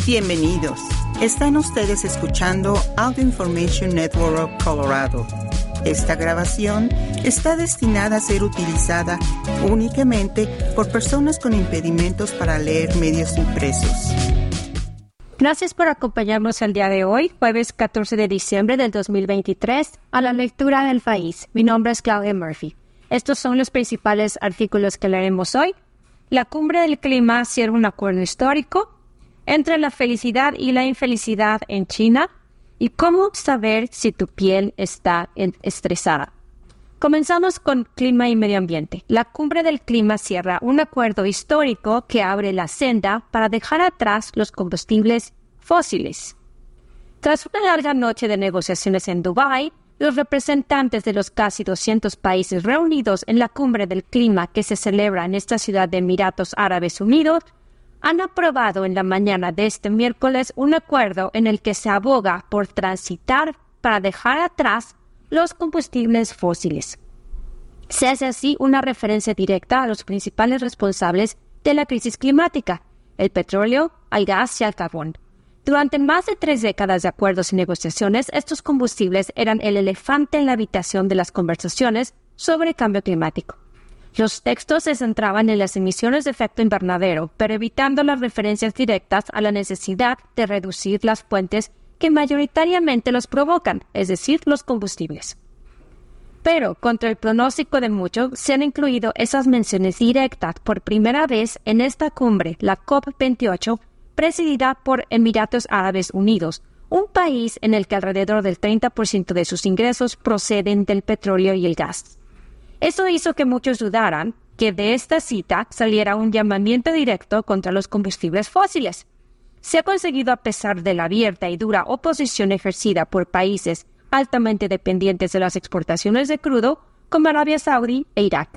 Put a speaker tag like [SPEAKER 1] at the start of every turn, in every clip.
[SPEAKER 1] Bienvenidos. Están ustedes escuchando Audio Information Network of Colorado. Esta grabación está destinada a ser utilizada únicamente por personas con impedimentos para leer medios impresos.
[SPEAKER 2] Gracias por acompañarnos el día de hoy, jueves 14 de diciembre del 2023, a la lectura del país. Mi nombre es Claudia Murphy. Estos son los principales artículos que leeremos hoy. La cumbre del clima cierra un acuerdo histórico entre la felicidad y la infelicidad en China y cómo saber si tu piel está estresada. Comenzamos con clima y medio ambiente. La cumbre del clima cierra un acuerdo histórico que abre la senda para dejar atrás los combustibles fósiles. Tras una larga noche de negociaciones en Dubái, los representantes de los casi 200 países reunidos en la cumbre del clima que se celebra en esta ciudad de Emiratos Árabes Unidos han aprobado en la mañana de este miércoles un acuerdo en el que se aboga por transitar para dejar atrás los combustibles fósiles. Se hace así una referencia directa a los principales responsables de la crisis climática, el petróleo, el gas y el carbón. Durante más de 3 décadas de acuerdos y negociaciones, estos combustibles eran el elefante en la habitación de las conversaciones sobre cambio climático. Los textos se centraban en las emisiones de efecto invernadero, pero evitando las referencias directas a la necesidad de reducir las fuentes que mayoritariamente los provocan, es decir, los combustibles. Pero, contra el pronóstico de muchos, se han incluido esas menciones directas por primera vez en esta cumbre, la COP28, presidida por Emiratos Árabes Unidos, un país en el que alrededor del 30% de sus ingresos proceden del petróleo y el gas. Eso hizo que muchos dudaran que de esta cita saliera un llamamiento directo contra los combustibles fósiles. Se ha conseguido a pesar de la abierta y dura oposición ejercida por países altamente dependientes de las exportaciones de crudo, como Arabia Saudí e Irak.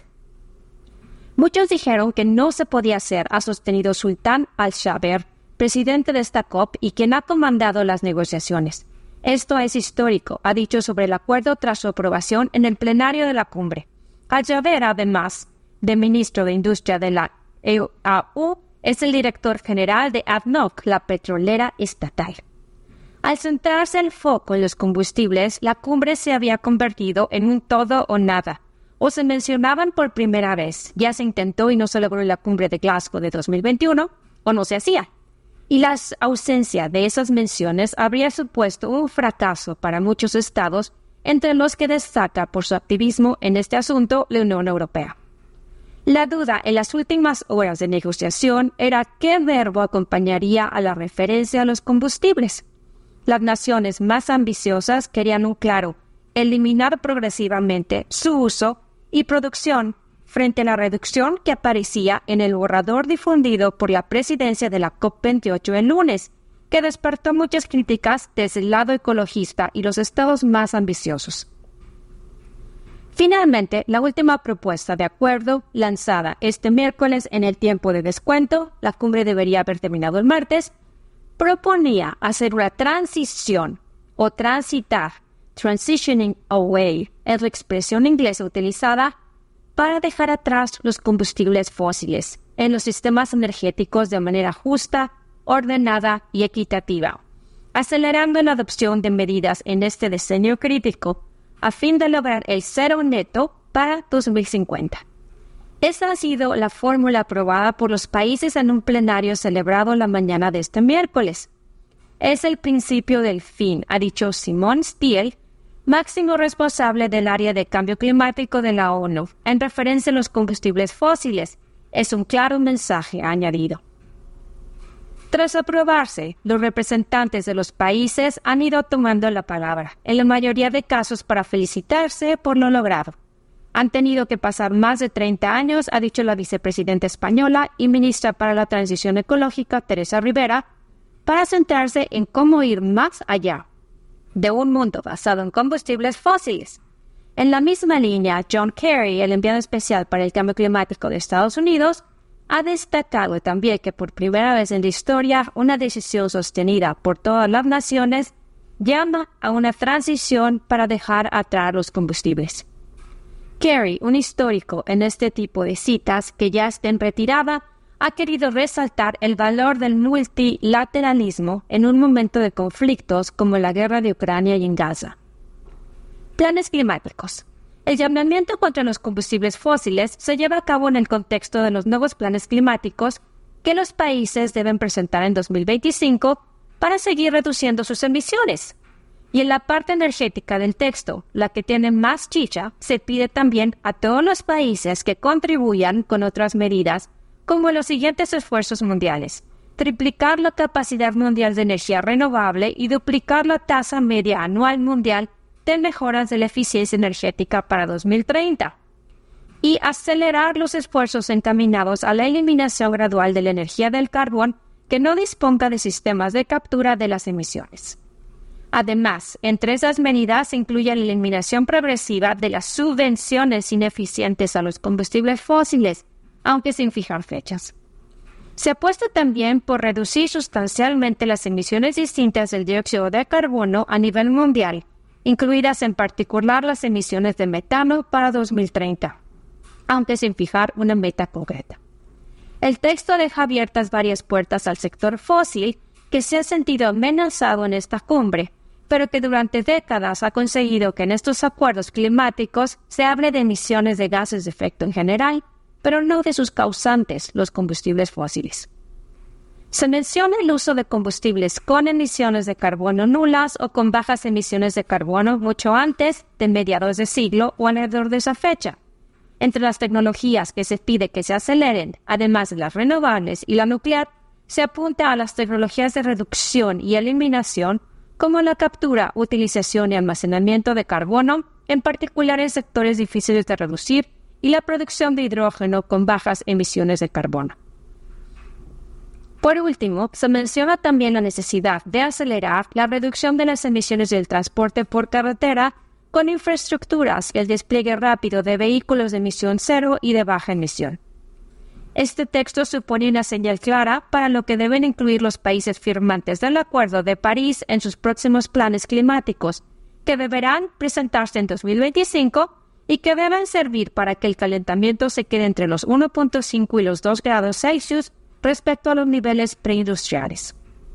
[SPEAKER 2] Muchos dijeron que no se podía hacer, ha sostenido Sultan al-Jaber, presidente de esta COP y quien ha comandado las negociaciones. Esto es histórico, ha dicho sobre el acuerdo tras su aprobación en el plenario de la cumbre. Al-Jaber, además de ministro de Industria de la EAU, es el director general de ADNOC, la petrolera estatal. Al centrarse el foco en los combustibles, la cumbre se había convertido en un todo o nada. O se mencionaban por primera vez, ya se intentó y no se logró en la cumbre de Glasgow de 2021, o no se hacía. Y la ausencia de esas menciones habría supuesto un fracaso para muchos estados, entre los que destaca por su activismo en este asunto la Unión Europea. La duda en las últimas horas de negociación era qué verbo acompañaría a la referencia a los combustibles. Las naciones más ambiciosas querían un claro, eliminar progresivamente su uso y producción frente a la reducción que aparecía en el borrador difundido por la presidencia de la COP28 el lunes, que despertó muchas críticas desde el lado ecologista y los estados más ambiciosos. Finalmente, la última propuesta de acuerdo, lanzada este miércoles en el tiempo de descuento, la cumbre debería haber terminado el martes, proponía hacer una transición o transitar, transitioning away, es la expresión inglesa utilizada para dejar atrás los combustibles fósiles en los sistemas energéticos de manera justa, ordenada y equitativa, acelerando la adopción de medidas en este decenio crítico a fin de lograr el cero neto para 2050. Esa ha sido la fórmula aprobada por los países en un plenario celebrado la mañana de este miércoles. Es el principio del fin, ha dicho Simon Stiell, máximo responsable del área de cambio climático de la ONU, en referencia a los combustibles fósiles. Es un claro mensaje, ha añadido. Tras aprobarse, los representantes de los países han ido tomando la palabra, en la mayoría de casos para felicitarse por lo logrado. Han tenido que pasar más de 30 años, ha dicho la vicepresidenta española y ministra para la Transición Ecológica, Teresa Rivera, para centrarse en cómo ir más allá de un mundo basado en combustibles fósiles. En la misma línea, John Kerry, el enviado especial para el cambio climático de Estados Unidos, ha destacado también que por primera vez en la historia una decisión sostenida por todas las naciones llama a una transición para dejar atrás los combustibles. Kerry, un histórico en este tipo de citas que ya está en retirada, ha querido resaltar el valor del multilateralismo en un momento de conflictos como la guerra de Ucrania y en Gaza. Planes climáticos. El llamamiento contra los combustibles fósiles se lleva a cabo en el contexto de los nuevos planes climáticos que los países deben presentar en 2025 para seguir reduciendo sus emisiones. Y en la parte energética del texto, la que tiene más chicha, se pide también a todos los países que contribuyan con otras medidas, como los siguientes esfuerzos mundiales: triplicar la capacidad mundial de energía renovable y duplicar la tasa media anual mundial de mejoras de la eficiencia energética para 2030. Y acelerar los esfuerzos encaminados a la eliminación gradual de la energía del carbón que no disponga de sistemas de captura de las emisiones. Además, entre esas medidas se incluye la eliminación progresiva de las subvenciones ineficientes a los combustibles fósiles, aunque sin fijar fechas. Se apuesta también por reducir sustancialmente las emisiones distintas del dióxido de carbono a nivel mundial, incluidas en particular las emisiones de metano para 2030, aunque sin fijar una meta concreta. El texto deja abiertas varias puertas al sector fósil que se ha sentido amenazado en esta cumbre, pero que durante décadas ha conseguido que en estos acuerdos climáticos se hable de emisiones de gases de efecto en general, pero no de sus causantes, los combustibles fósiles. Se menciona el uso de combustibles con emisiones de carbono nulas o con bajas emisiones de carbono mucho antes de mediados de siglo o alrededor de esa fecha. Entre las tecnologías que se pide que se aceleren, además de las renovables y la nuclear, se apunta a las tecnologías de reducción y eliminación, como la captura, utilización y almacenamiento de carbono, en particular en sectores difíciles de reducir, y la producción de hidrógeno con bajas emisiones de carbono. Por último, se menciona también la necesidad de acelerar la reducción de las emisiones del transporte por carretera con infraestructuras y el despliegue rápido de vehículos de emisión cero y de baja emisión. Este texto supone una señal clara para lo que deben incluir los países firmantes del Acuerdo de París en sus próximos planes climáticos, que deberán presentarse en 2025 y que deben servir para que el calentamiento se quede entre los 1.5 y los 2 grados Celsius respecto a los niveles preindustriales.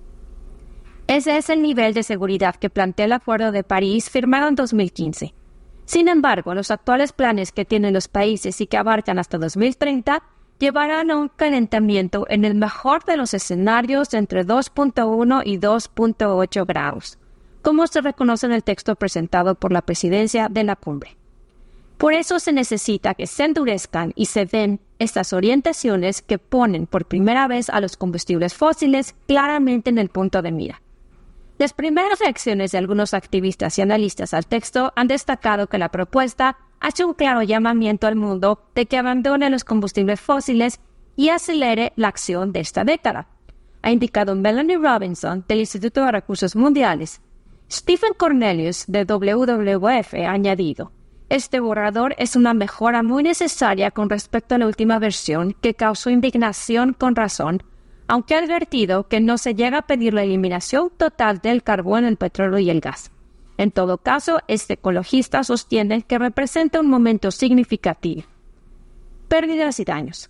[SPEAKER 2] Ese es el nivel de seguridad que plantea el Acuerdo de París firmado en 2015. Sin embargo, los actuales planes que tienen los países y que abarcan hasta 2030 llevarán a un calentamiento en el mejor de los escenarios de entre 2.1 y 2.8 grados, como se reconoce en el texto presentado por la presidencia de la cumbre. Por eso se necesita que se endurezcan y se den estas orientaciones que ponen por primera vez a los combustibles fósiles claramente en el punto de mira. Las primeras reacciones de algunos activistas y analistas al texto han destacado que la propuesta hace un claro llamamiento al mundo de que abandone los combustibles fósiles y acelere la acción de esta década, ha indicado Melanie Robinson del Instituto de Recursos Mundiales. Stephen Cornelius de WWF ha añadido: este borrador es una mejora muy necesaria con respecto a la última versión que causó indignación con razón, aunque ha advertido que no se llega a pedir la eliminación total del carbón, el petróleo y el gas. En todo caso, este ecologista sostiene que representa un momento significativo. Pérdidas y daños.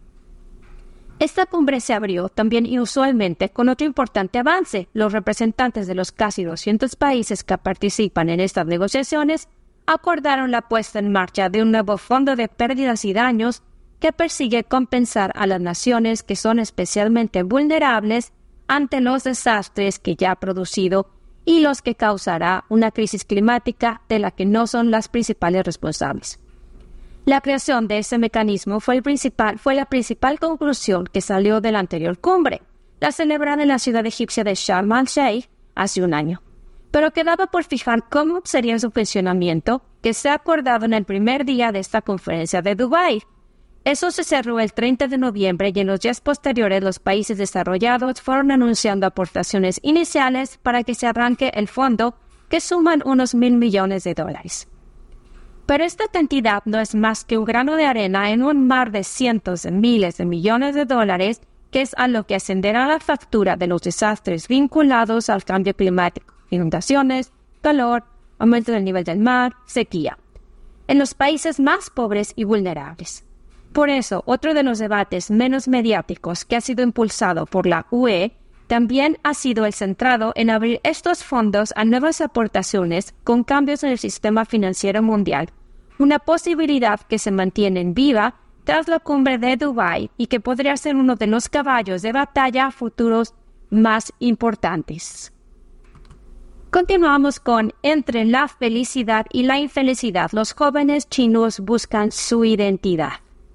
[SPEAKER 2] Esta cumbre se abrió también inusualmente con otro importante avance. Los representantes de los casi 200 países que participan en estas negociaciones acordaron la puesta en marcha de un nuevo fondo de pérdidas y daños que persigue compensar a las naciones que son especialmente vulnerables ante los desastres que ya ha producido y los que causará una crisis climática de la que no son las principales responsables. La creación de ese mecanismo fue la principal conclusión que salió de la anterior cumbre, la celebrada en la ciudad egipcia de Sharm el-Sheikh hace un año, pero quedaba por fijar cómo sería su funcionamiento, que se ha acordado en el primer día de esta conferencia de Dubái. Eso se cerró el 30 de noviembre y en los días posteriores los países desarrollados fueron anunciando aportaciones iniciales para que se arranque el fondo, que suman unos $1,000 millones. Pero esta cantidad no es más que un grano de arena en un mar de cientos de miles de millones de dólares, que es a lo que ascenderá la factura de los desastres vinculados al cambio climático: inundaciones, calor, aumento del nivel del mar, sequía, en los países más pobres y vulnerables. Por eso, otro de los debates menos mediáticos que ha sido impulsado por la UE también ha sido el centrado en abrir estos fondos a nuevas aportaciones con cambios en el sistema financiero mundial, una posibilidad que se mantiene en viva tras la cumbre de Dubái y que podría ser uno de los caballos de batalla futuros más importantes. Continuamos con entre la felicidad y la infelicidad, los jóvenes chinos buscan su identidad.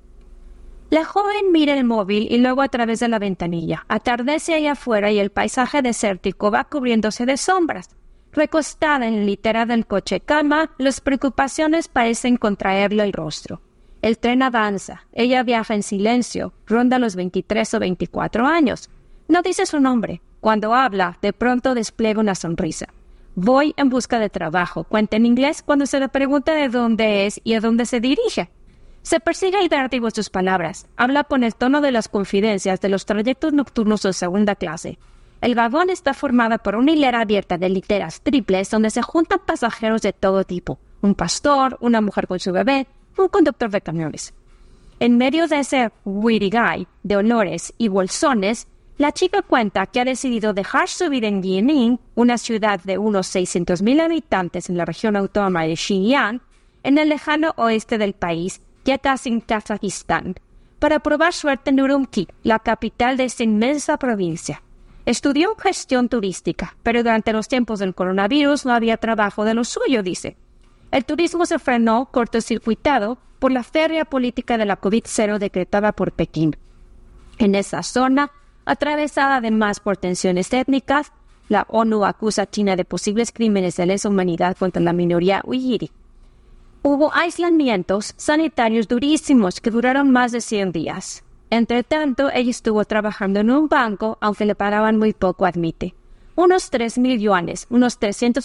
[SPEAKER 2] La joven mira el móvil y luego a través de la ventanilla. Atardece allá afuera y el paisaje desértico va cubriéndose de sombras. Recostada en la litera del coche calma, las preocupaciones parecen contraerle el rostro. El tren avanza. Ella viaja en silencio. Ronda los 23 o 24 años. No dice su nombre. Cuando habla, de pronto despliega una sonrisa. Voy en busca de trabajo. Cuenta en inglés cuando se le pregunta de dónde es y a dónde se dirige. Se persigue el dativo sus palabras. Habla con el tono de las confidencias de los trayectos nocturnos de segunda clase. El vagón está formado por una hilera abierta de literas triples donde se juntan pasajeros de todo tipo. Un pastor, una mujer con su bebé, un conductor de camiones. En medio de ese guirigay de olores y bolsones, la chica cuenta que ha decidido dejar su vida en Jining, una ciudad de unos 600,000 habitantes en la región autónoma de Xinjiang, en el lejano oeste del país, ya casi en Kazajistán, para probar suerte en Urumqi, la capital de esta inmensa provincia. Estudió gestión turística, pero durante los tiempos del coronavirus no había trabajo de lo suyo, dice. El turismo se frenó cortocircuitado por la férrea política de la COVID-0 decretada por Pekín. En esa zona, atravesada además por tensiones étnicas, la ONU acusa a China de posibles crímenes de lesa humanidad contra la minoría uiguri. Hubo aislamientos sanitarios durísimos que duraron más de 100 días. Entre tanto, ella estuvo trabajando en un banco, aunque le pagaban muy poco, admite. Unos 3,000 yuanes, unos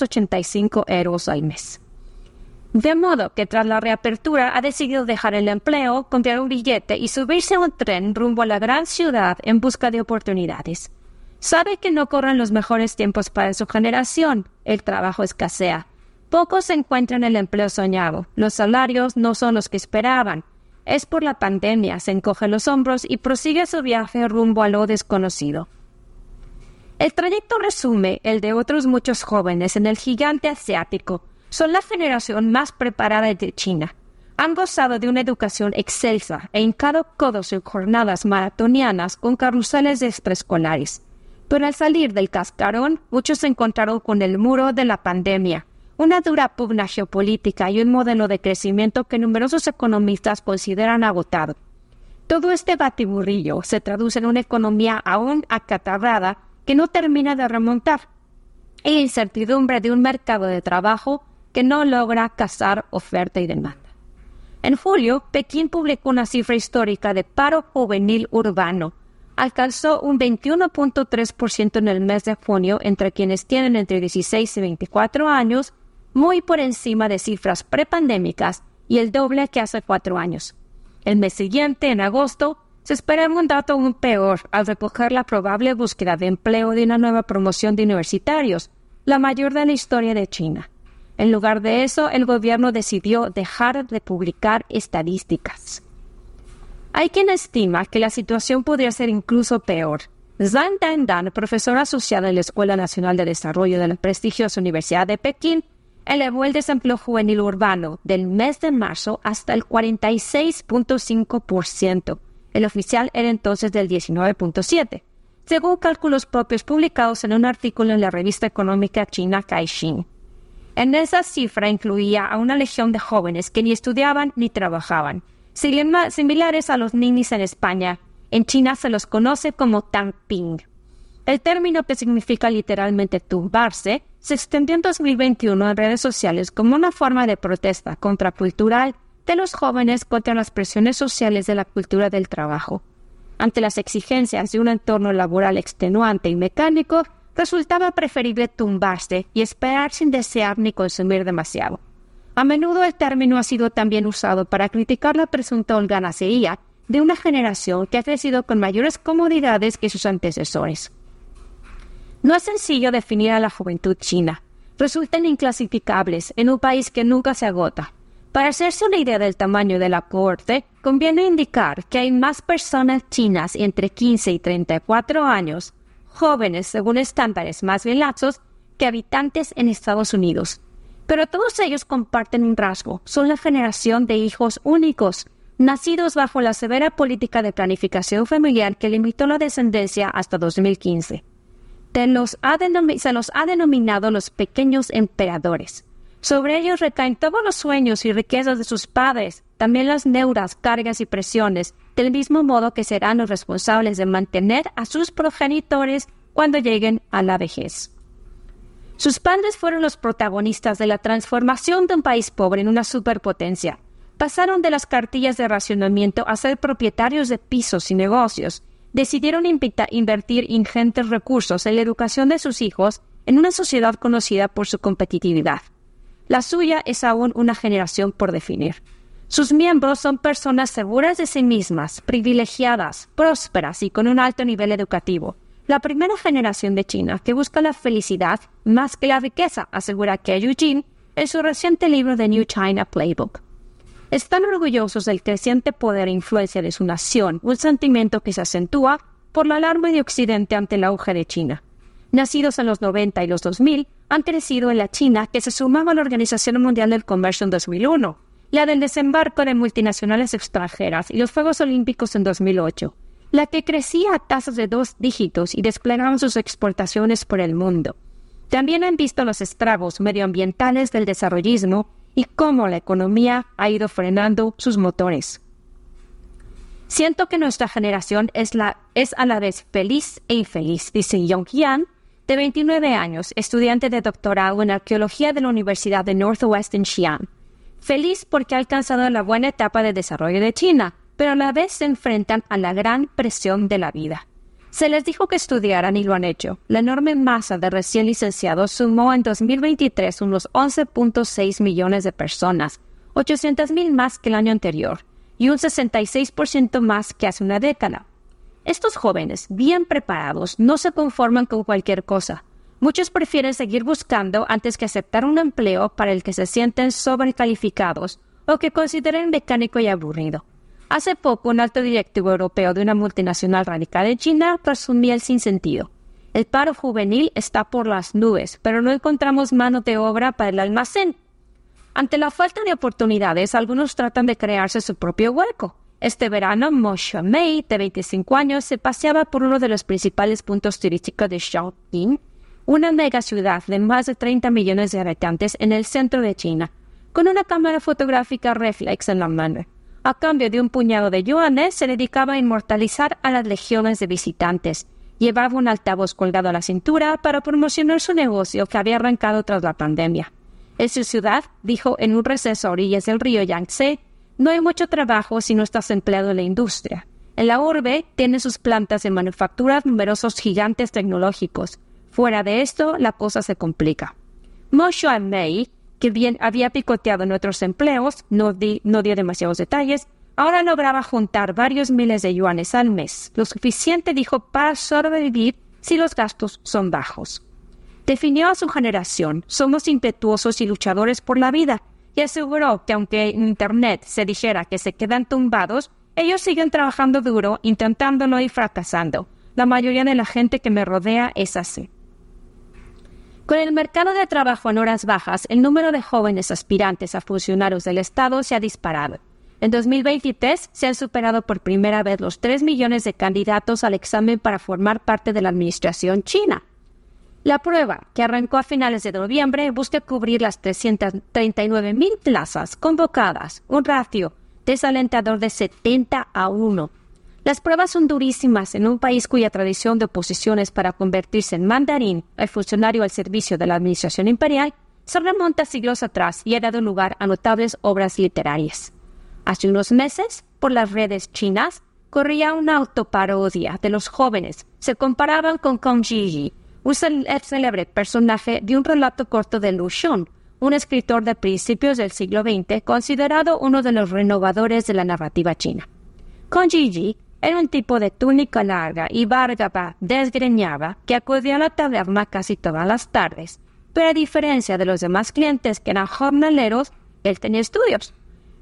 [SPEAKER 2] 385 euros al mes. De modo que tras la reapertura ha decidido dejar el empleo, comprar un billete y subirse a un tren rumbo a la gran ciudad en busca de oportunidades. Sabe que no corren los mejores tiempos para su generación. El trabajo escasea. Pocos encuentran el empleo soñado. Los salarios no son los que esperaban. Es por la pandemia, se encoge los hombros y prosigue su viaje rumbo a lo desconocido. El trayecto resume el de otros muchos jóvenes en el gigante asiático. Son la generación más preparada de China. Han gozado de una educación excelsa e hincado codos en jornadas maratonianas con carruseles de extraescolares. Pero al salir del cascarón, muchos se encontraron con el muro de la pandemia, una dura pugna geopolítica y un modelo de crecimiento que numerosos economistas consideran agotado. Todo este batiburrillo se traduce en una economía aún acatarrada que no termina de remontar, e incertidumbre de un mercado de trabajo que no logra casar oferta y demanda. En julio, Pekín publicó una cifra histórica de paro juvenil urbano. Alcanzó un 21.3% en el mes de junio entre quienes tienen entre 16 y 24 años, muy por encima de cifras prepandémicas y el doble que hace 4 años. El mes siguiente, en agosto, se espera un dato aún peor al recoger la probable búsqueda de empleo de una nueva promoción de universitarios, la mayor de la historia de China. En lugar de eso, el gobierno decidió dejar de publicar estadísticas. Hay quien estima que la situación podría ser incluso peor. Zhang Dandan, profesora asociada en la Escuela Nacional de Desarrollo de la prestigiosa Universidad de Pekín, elevó el desempleo juvenil urbano del mes de marzo hasta el 46.5%. El oficial era entonces del 19.7%, según cálculos propios publicados en un artículo en la revista económica china Caixin. En esa cifra incluía a una legión de jóvenes que ni estudiaban ni trabajaban, similares a los ninis en España. En China se los conoce como tangping. El término, que significa literalmente tumbarse, se extendió en 2021 en redes sociales como una forma de protesta contracultural de los jóvenes contra las presiones sociales de la cultura del trabajo. Ante las exigencias de un entorno laboral extenuante y mecánico, resultaba preferible tumbarse y esperar sin desear ni consumir demasiado. A menudo el término ha sido también usado para criticar la presunta holganacería de una generación que ha crecido con mayores comodidades que sus antecesores. No es sencillo definir a la juventud china. Resultan inclasificables en un país que nunca se agota. Para hacerse una idea del tamaño de la cohorte, conviene indicar que hay más personas chinas entre 15 y 34 años, jóvenes según estándares más bien laxos, que habitantes en Estados Unidos. Pero todos ellos comparten un rasgo: son la generación de hijos únicos, nacidos bajo la severa política de planificación familiar que limitó la descendencia hasta 2015. Se los ha denominado los pequeños emperadores. Sobre ellos recaen todos los sueños y riquezas de sus padres, también las deudas, cargas y presiones, del mismo modo que serán los responsables de mantener a sus progenitores cuando lleguen a la vejez. Sus padres fueron los protagonistas de la transformación de un país pobre en una superpotencia. Pasaron de las cartillas de racionamiento a ser propietarios de pisos y negocios. Decidieron invertir ingentes recursos en la educación de sus hijos en una sociedad conocida por su competitividad. La suya es aún una generación por definir. Sus miembros son personas seguras de sí mismas, privilegiadas, prósperas y con un alto nivel educativo. La primera generación de China que busca la felicidad más que la riqueza, asegura Ke Jin en su reciente libro The New China Playbook. Están orgullosos del creciente poder e influencia de su nación, un sentimiento que se acentúa por la alarma de Occidente ante el auge de China. Nacidos en los 90 y los 2000, han crecido en la China que se sumaba a la Organización Mundial del Comercio en 2001, la del desembarco de multinacionales extranjeras y los Juegos Olímpicos en 2008, la que crecía a tasas de 2 dígitos y desplegaba sus exportaciones por el mundo. También han visto los estragos medioambientales del desarrollismo y cómo la economía ha ido frenando sus motores. Siento que nuestra generación es a la vez feliz e infeliz, dice Yong Yan, de 29 años, estudiante de doctorado en arqueología de la Universidad de Northwestern Xi'an. Feliz porque ha alcanzado la buena etapa de desarrollo de China, pero a la vez se enfrentan a la gran presión de la vida. Se les dijo que estudiaran y lo han hecho. La enorme masa de recién licenciados sumó en 2023 unos 11.6 millones de personas, 800,000 más que el año anterior, y un 66% más que hace una década. Estos jóvenes, bien preparados, no se conforman con cualquier cosa. Muchos prefieren seguir buscando antes que aceptar un empleo para el que se sienten sobrecalificados o que consideren mecánico y aburrido. Hace poco, un alto directivo europeo de una multinacional radicada en China presumía el sinsentido. El paro juvenil está por las nubes, pero no encontramos mano de obra para el almacén. Ante la falta de oportunidades, algunos tratan de crearse su propio hueco. Este verano, Mo Xiaomei, de 25 años, se paseaba por uno de los principales puntos turísticos de Shaoxing, una megaciudad de más de 30 millones de habitantes en el centro de China, con una cámara fotográfica reflex en la mano. A cambio de un puñado de yuanes, se dedicaba a inmortalizar a las legiones de visitantes. Llevaba un altavoz colgado a la cintura para promocionar su negocio que había arrancado tras la pandemia. En su ciudad, dijo en un receso a orillas del río Yangtze, no hay mucho trabajo si no estás empleado en la industria. En la urbe tiene sus plantas de manufactura numerosos gigantes tecnológicos. Fuera de esto, la cosa se complica. Mo Xiaomei, que bien había picoteado en otros empleos, no dio demasiados detalles, ahora lograba juntar varios miles de yuanes al mes, lo suficiente, dijo, para sobrevivir si los gastos son bajos. Definió a su generación: somos impetuosos y luchadores por la vida, y aseguró que aunque en Internet se dijera que se quedan tumbados, ellos siguen trabajando duro, intentándolo y fracasando. La mayoría de la gente que me rodea es así. Con el mercado de trabajo en horas bajas, el número de jóvenes aspirantes a funcionarios del Estado se ha disparado. En 2023 se han superado por primera vez los 3 millones de candidatos al examen para formar parte de la administración china. La prueba, que arrancó a finales de noviembre, busca cubrir las 339,000 plazas convocadas, un ratio desalentador de 70-1. Las pruebas son durísimas en un país cuya tradición de oposiciones para convertirse en mandarín, el funcionario al servicio de la administración imperial, se remonta siglos atrás y ha dado lugar a notables obras literarias. Hace unos meses, por las redes chinas, corría una autoparodia de los jóvenes. Se comparaban con Kong Jiji, un célebre personaje de un relato corto de Lu Xun, un escritor de principios del siglo XX considerado uno de los renovadores de la narrativa china. Kong Jiji era un tipo de túnica larga y barba desgreñada que acudía a la taberna casi todas las tardes, pero a diferencia de los demás clientes que eran jornaleros, él tenía estudios.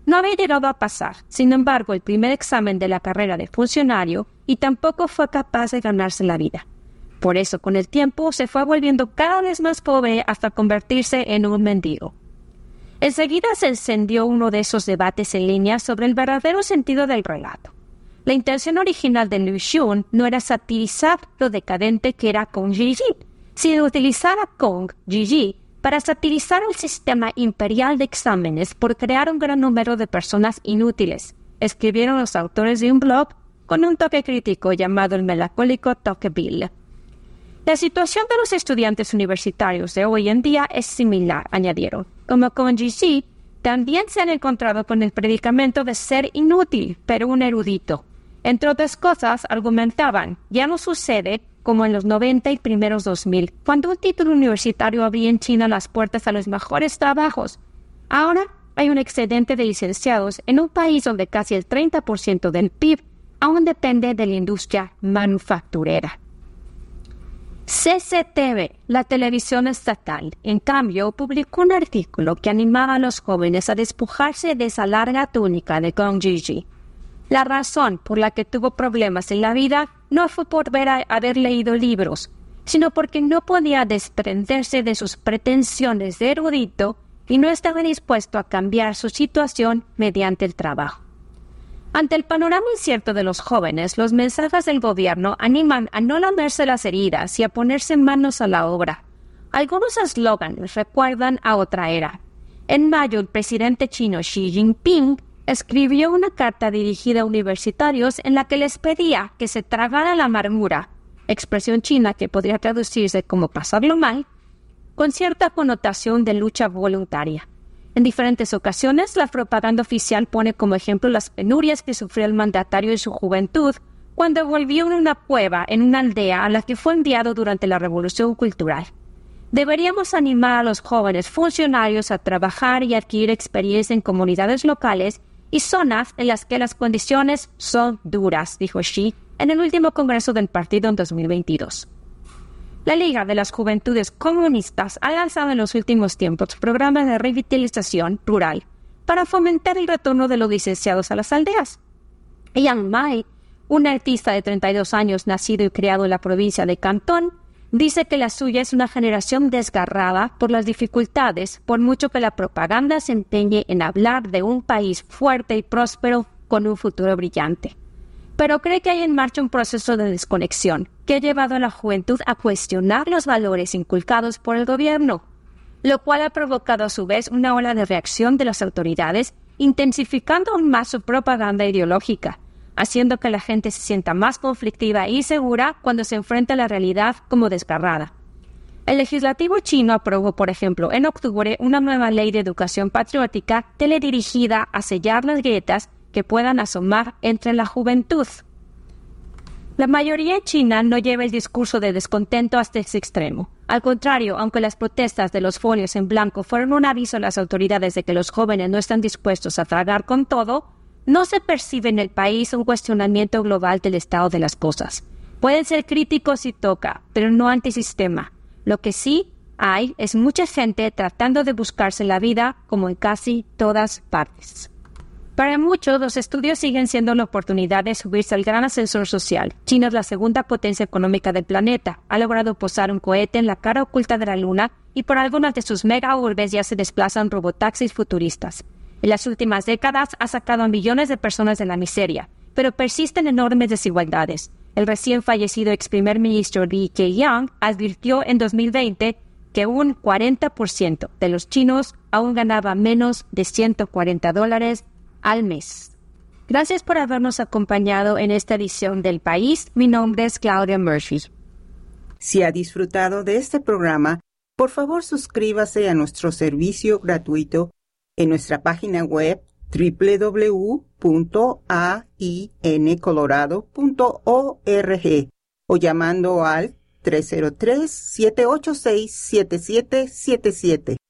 [SPEAKER 2] No había llegado a pasar, sin embargo, el primer examen de la carrera de funcionario y tampoco fue capaz de ganarse la vida. Por eso, con el tiempo, se fue volviendo cada vez más pobre hasta convertirse en un mendigo. Enseguida se encendió uno de esos debates en línea sobre el verdadero sentido del relato. La intención original de Liu Xun no era satirizar lo decadente que era Kong Ji, sino utilizar a Kong Ji para satirizar el sistema imperial de exámenes por crear un gran número de personas inútiles, escribieron los autores de un blog con un toque crítico llamado el melancólico toque Bill. La situación de los estudiantes universitarios de hoy en día es similar, añadieron. Como Kong Ji, también se han encontrado con el predicamento de ser inútil, pero un erudito. Entre otras cosas, argumentaban, ya no sucede como en los 90 y primeros 2000, cuando un título universitario abría en China las puertas a los mejores trabajos. Ahora hay un excedente de licenciados en un país donde casi el 30% del PIB aún depende de la industria manufacturera. CCTV, la televisión estatal, en cambio, publicó un artículo que animaba a los jóvenes a despojarse de esa larga túnica de Kong Ji. La razón por la que tuvo problemas en la vida no fue por haber leído libros, sino porque no podía desprenderse de sus pretensiones de erudito y no estaba dispuesto a cambiar su situación mediante el trabajo. Ante el panorama incierto de los jóvenes, los mensajes del gobierno animan a no lamerse las heridas y a ponerse manos a la obra. Algunos eslóganes recuerdan a otra era. En mayo, el presidente chino Xi Jinping escribió una carta dirigida a universitarios en la que les pedía que se tragaran la amargura, expresión china que podría traducirse como pasarlo mal, con cierta connotación de lucha voluntaria. En diferentes ocasiones, la propaganda oficial pone como ejemplo las penurias que sufrió el mandatario en su juventud cuando volvió a una cueva en una aldea a la que fue enviado durante la Revolución Cultural. Deberíamos animar a los jóvenes funcionarios a trabajar y adquirir experiencia en comunidades locales y zonas en las que las condiciones son duras, dijo Xi en el último congreso del partido en 2022. La Liga de las Juventudes Comunistas ha lanzado en los últimos tiempos programas de revitalización rural para fomentar el retorno de los licenciados a las aldeas. Yang Mai, un artista de 32 años nacido y criado en la provincia de Cantón, dice que la suya es una generación desgarrada por las dificultades, por mucho que la propaganda se empeñe en hablar de un país fuerte y próspero con un futuro brillante. Pero cree que hay en marcha un proceso de desconexión que ha llevado a la juventud a cuestionar los valores inculcados por el gobierno, lo cual ha provocado a su vez una ola de reacción de las autoridades, intensificando aún más su propaganda ideológica, haciendo que la gente se sienta más conflictiva e insegura cuando se enfrenta a la realidad como desgarrada. El legislativo chino aprobó, por ejemplo, en octubre una nueva ley de educación patriótica teledirigida a sellar las grietas que puedan asomar entre la juventud. La mayoría china no lleva el discurso de descontento hasta ese extremo. Al contrario, aunque las protestas de los folios en blanco fueron un aviso a las autoridades de que los jóvenes no están dispuestos a tragar con todo, no se percibe en el país un cuestionamiento global del estado de las cosas. Pueden ser críticos si toca, pero no antisistema. Lo que sí hay es mucha gente tratando de buscarse la vida como en casi todas partes. Para muchos, los estudios siguen siendo la oportunidad de subirse al gran ascensor social. China es la segunda potencia económica del planeta. Ha logrado posar un cohete en la cara oculta de la Luna y por algunas de sus mega urbes ya se desplazan robotaxis futuristas. En las últimas décadas ha sacado a millones de personas de la miseria, pero persisten enormes desigualdades. El recién fallecido ex primer ministro Li Keqiang advirtió en 2020 que un 40% de los chinos aún ganaba menos de $140 al mes. Gracias por habernos acompañado en esta edición del País. Mi nombre es Claudia Murphy.
[SPEAKER 1] Si ha disfrutado de este programa, por favor suscríbase a nuestro servicio gratuito en nuestra página web www.aincolorado.org o llamando al 303-786-7777.